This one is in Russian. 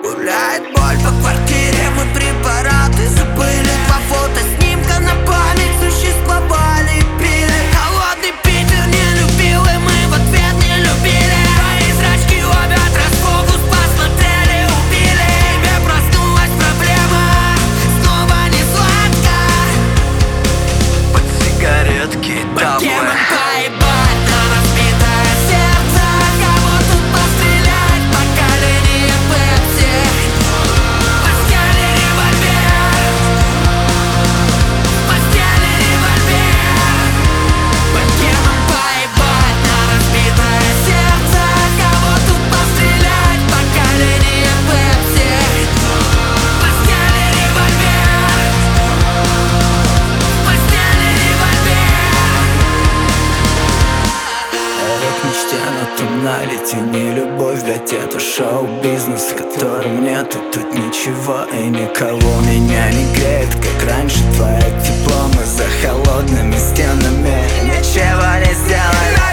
Гуляет боль по квартире, мы препараты забыли. Два фотоснимка на память существовали, пили. Холодный Питер не любил, и мы в ответ не любили. Твои зрачки ловят расфокус, посмотрели, убили. Тебе проснулась проблема, снова не сладко. Под сигаретки Под кем таблы. поебать на разбитое сердце? Кого тут пострелять? Поколение Пепси. В постели револьвер, в постели револьвер. Под кем поебать на разбитое сердце? Кого тут пострелять? Поколение Пепси. В постели револьвер, в постели револьвер. Я к мечте, но тонналити не любовь, ведь это шоу-бизнес, в котором нету тут ничего и никого. Меня не греет, как раньше, твое тепло. Мы за холодными стенами ничего не сделаем.